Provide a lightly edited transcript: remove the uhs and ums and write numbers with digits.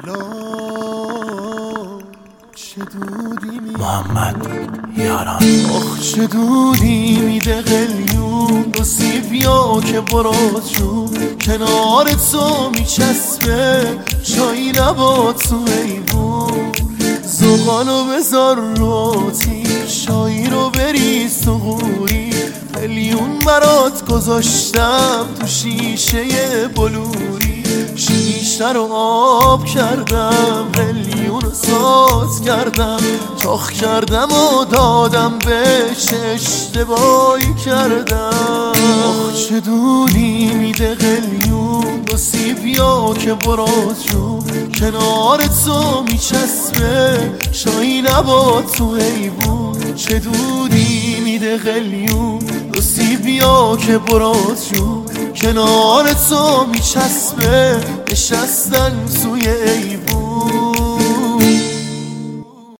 چه دودی محمد یاران آخ چه دودی میده قلیون دو سیبیا که برات جو کنار تو میچسبه چایی نباد تو ایبون زغالو بذار رو آتیش چایی رو بریز تو غوری قلیون برات گذاشتم تو شیشه بلوری شیشه رو آب کردم قلیون رو ساز کردم چاخ کردم و دادم بهش اشتباهی کردم آخ چه دودی میده قلیون دو سیبیا که برات جو کنار تو میچسبه شایی نباد تو حیبون چه دودی میده قلیون دو سیبیا که برات جو کنار تو میچسبه نشستن توی ایبون